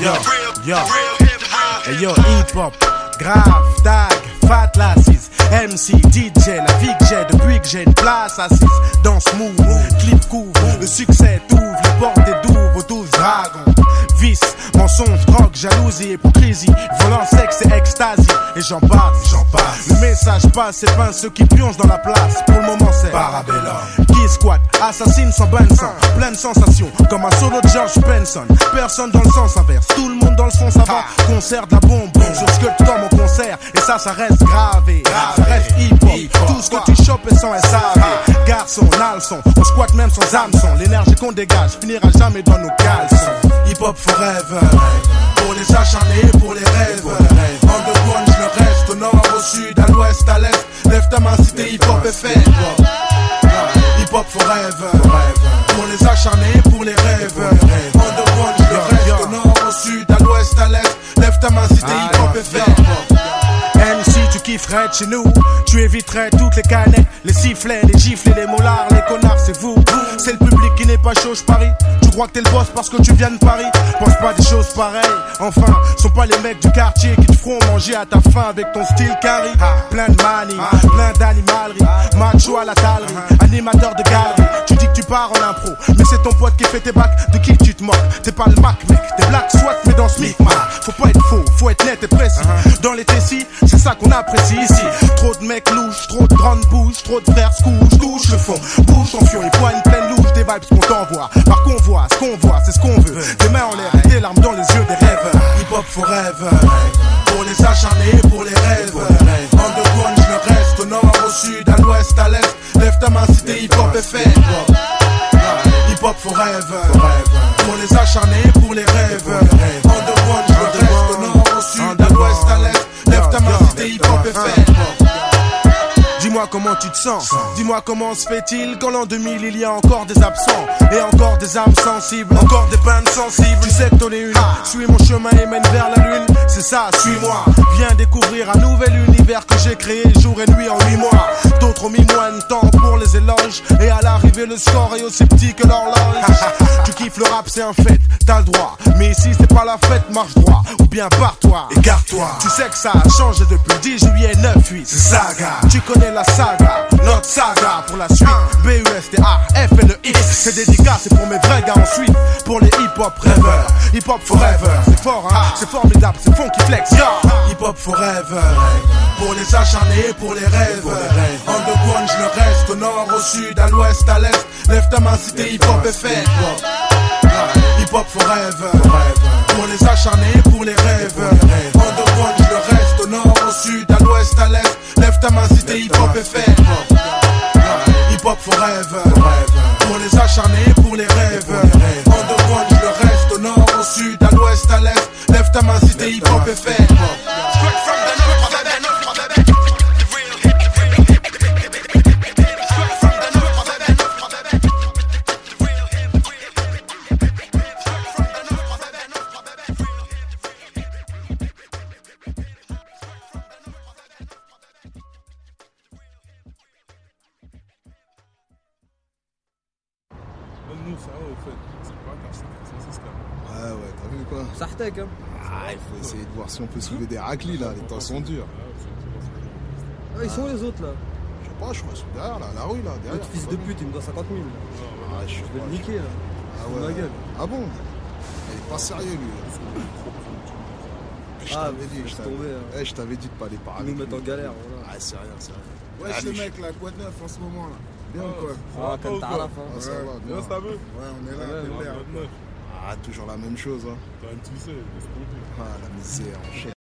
Yo, hey yo, hip-hop, grave, tag, fat lasses, MC, DJ, la vie que j'ai depuis que j'ai une place assise. Dans ce move, clip couvre, le succès t'ouvre, les portes et d'ouvre aux 12 dragons. Vice, mensonge, drogue, jalousie, hypocrisie, violence, sexe et extasie. Et j'en passe. Le message passe, c'est pas ceux qui plongent dans la place. Pour le moment c'est Parabellum. Qui squatte, assassine sans bain de sang. Plein de sensations, comme un solo de George Benson. Personne dans le sens inverse, tout le monde dans le son ça va. Concert de la bombe, sur ce que tu tombes au concert. Et ça reste gravé. Ça reste hip-hop. Tout ce que tu chopes est sans SAV. Garçon, nalson, on squatte même sans hameçon. L'énergie qu'on dégage finira jamais dans nos caleçons. Hip-hop forever. Pour les acharnés, pour les rêves. Underground, je le reste. Au nord, au sud, à l'ouest, à l'est. Lève ta main si t'es hip-hop est fait. Hip-hop forever. Pour les acharnés, pour les rêves. Underground, je le reste. Au nord, au sud, à l'ouest, à l'est. Lève ta main si t'es hip-hop est fait. MC, tu kifferais de chez nous, tu éviterais toutes les canettes, les sifflets, les gifles, les molars, les connards, c'est vous. C'est le public qui n'est pas chaud, je parie. Tu crois que t'es le boss parce que tu viens de Paris. Pense pas des choses pareilles, enfin, sont pas les mecs du quartier qui te feront manger à ta faim avec ton style carry. Plein de manie, plein d'animalerie, macho à la talerie, animateur de galerie. Tu dis que tu pars en impro, mais c'est ton pote qui fait tes bacs, de qui tu te moques. T'es pas le Mac, mec, t'es black soit, mais dans ce micmac. Faut pas être faux, faut être net et précis. Dans les tessis, c'est ça qu'on apprécie ici. Trop de mecs louches, trop de grandes bouches, trop de frères se couchent, touche le fond, bouge ton fion, il poigne pleine louche, des vibes qu'on t'envoie. Par convoi, ce qu'on voit, c'est ce qu'on veut. Des mains en l'air et des larmes dans les yeux des rêves. Hip-hop forever. Pour les acharnés, pour les rêves. Underground, je le reste. Au nord, au sud, à l'ouest, à l'est. Lève ta main si t'es hip-hop est fait. Hip-hop forever. Pour les acharnés, pour les rêves. Underground, je le reste. Au nord, au sud, à l'ouest, à l'est. Lève ta main si t'es hip-hop est fait. Dis-moi comment tu te sens, dis-moi comment se fait-il qu'en l'an 2000 il y a encore des absents et encore des âmes sensibles, encore des peines sensibles. Tu sais que t'en es une, suis mon chemin et mène vers la lune, c'est ça, suis-moi. Viens découvrir un nouvel univers que j'ai créé jour et nuit en 8 mois. D'autres ont mis moins de temps pour les éloges et à l'arrivée le score est aussi petit que l'horloge. Tu kiffes le rap, c'est un fait, t'as le droit, mais ici c'est pas la fête, marche droit ou bien pars-toi, écarte-toi. Tu sais que ça a changé depuis le 10 juillet 9-8, c'est saga. Tu connais la saga, notre saga pour la suite. B-U-S-T-A, F et le X. C'est dédicace, c'est pour mes vrais gars ensuite. Pour les hip-hop rêveurs, hip-hop forever. C'est fort, hein, c'est formidable, c'est funky flex. Hip-hop forever. Pour les acharnés, pour les rêves. Underground, je le reste. Au nord, au sud, à l'ouest, à l'est. Lève ta main si t'es hip-hop est fait. Hip-hop forever. Pour les acharnés, pour les rêves. Underground, je le reste. Au nord, au sud, à l'ouest, à l'est. Lève ta main si t'es hip-hop est fait. Hip-hop forever. Pour les acharnés, pour les rêves. Underground, je le reste. Au nord, au sud, à l'ouest, à l'est. Lève ta main si t'es hip-hop est fait. Nous, ça va au fait. C'est pas ta ouais, t'as vu quoi? Sartek, hein. Il faut essayer de voir si on peut soulever des raclis là, les temps sont durs. Ils sont les autres là. Je sais pas, je crois derrière là, la rue là, derrière. L'autre fils de pute, il me doit 50 000. Je vais le niquer là. Ah ouais. Ma gueule. Ah bon? Il est pas sérieux lui. Je t'avais dit, je t'avais dit de pas aller par là. Nous mettre en galère, voilà. Ah, c'est rien, c'est rien. Ouais, le mec là, quoi de neuf en ce moment là? Bien quoi? Ah, comme t'as à la fin. Ça va, bien. Ça veut? Ouais, on est là, Ouais, pépère. Ah, toujours la même chose, hein. Quand même, tu sais, laisse tomber. Ah, la misère, on